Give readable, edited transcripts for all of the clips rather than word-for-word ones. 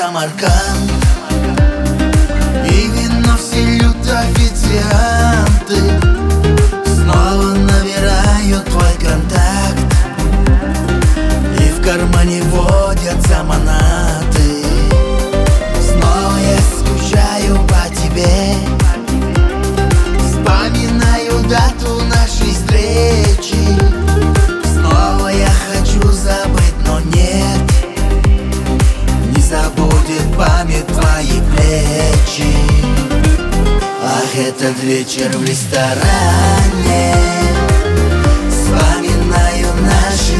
Самарканд, и вино все льют официанты. Снова набираю твой контакт, и в кармане водятся манаты. Снова я скучаю по тебе, вспоминаю дату нашей встречи. Снова я хочу забыть, но нет, не забудет память твои плечи. Ах, этот вечер в ресторане, вспоминаю наши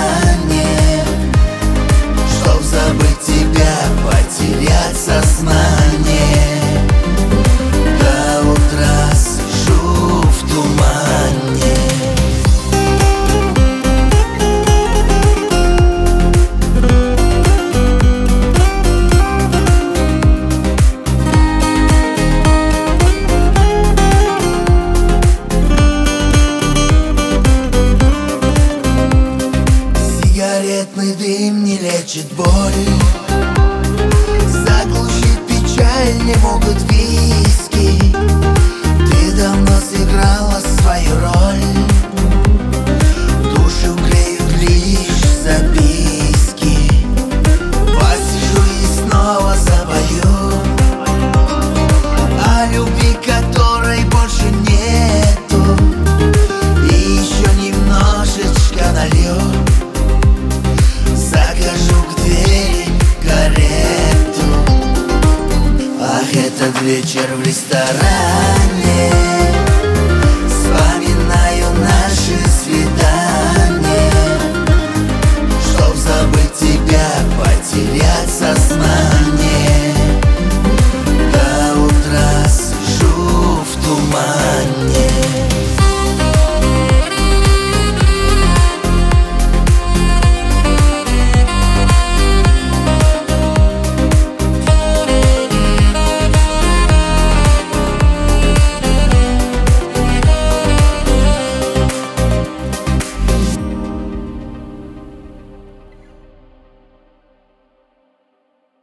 свидания. Чтоб забыть тебя, потеряться сна,